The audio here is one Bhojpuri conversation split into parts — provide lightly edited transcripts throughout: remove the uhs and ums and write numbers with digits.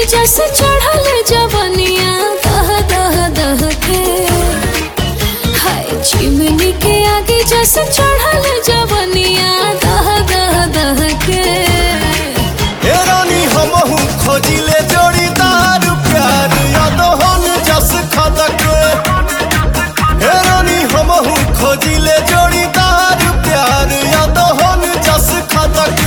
जस चढ़ल जवनिया दह दह दह के हाय चिमनी के आगे जस चढ़ल जवनिया दह दह दह के हे रानी हमहू खोजिले जोड़ीदार प्यार अदहन जस खदक। हे रानी हमहू खोजिले जोड़ीदार प्यार अदहन जस खदक।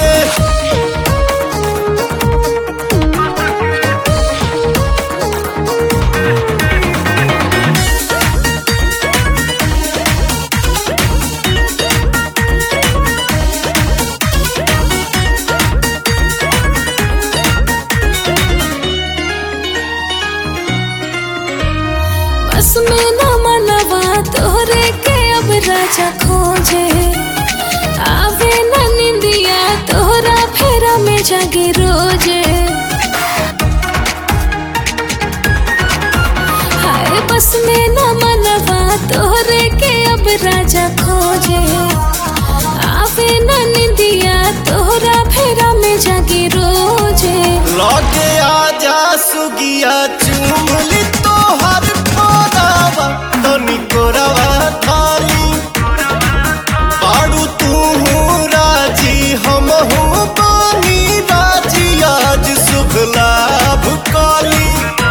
बस में न मनवा तोहरे के अब राजा खोजे आवे न निंदिया तोहरा फेरा में जागे रोजे। हाय बस में न मनवा तोहरे के अब राजा खोजे आवे न निंदिया तोहरा फेरा में जागे रोजे। लगे आजा सुगिया चुमली तोहर पोरावा तनी कोरावा थाली। पाड़ू तू राजी हमहू बानी राजी आज शुभ लाभ काली।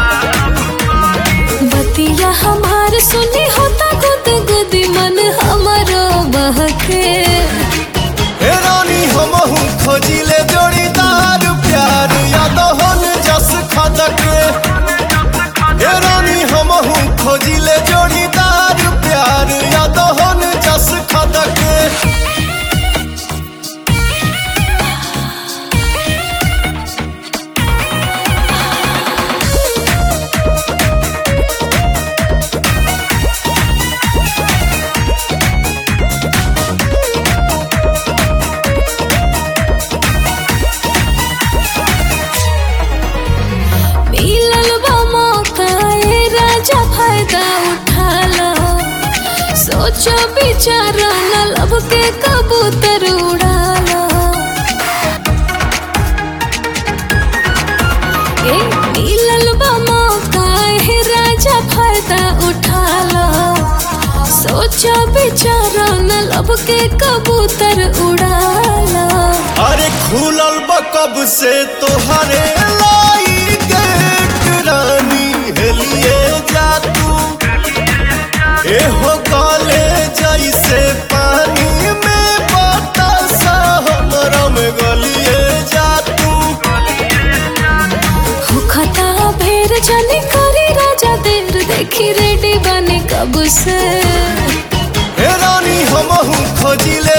बतिया हमार सुनी होता गुद गुदी मन हमारो बहके। हे रानी हमहू खोजिले जोड़ीदार प्यार अदहन जस खदक। हे रानी हमहू खोजिले जोड़ीदार प्यार अदहन जस खदक। मिलल बा मौका ए राजा फायदा उठा लो। सोचो विचार न लब के कबूतर उड़ा लो। ए मिलल बा मौका ए राजा फायदा उठा लो। सोचो विचार न लब के कबूतर उड़ा लो। अरे खुलल बकब से तोहरे लाई गेट रानी हेलिए जा तू। एहो गले जैसे पानी में बतासा हमरा में गलिए जा तू। होखता भेर जाने करी राजा देर देखी रेडी बने कब से। हे रानी हमहू खोजिले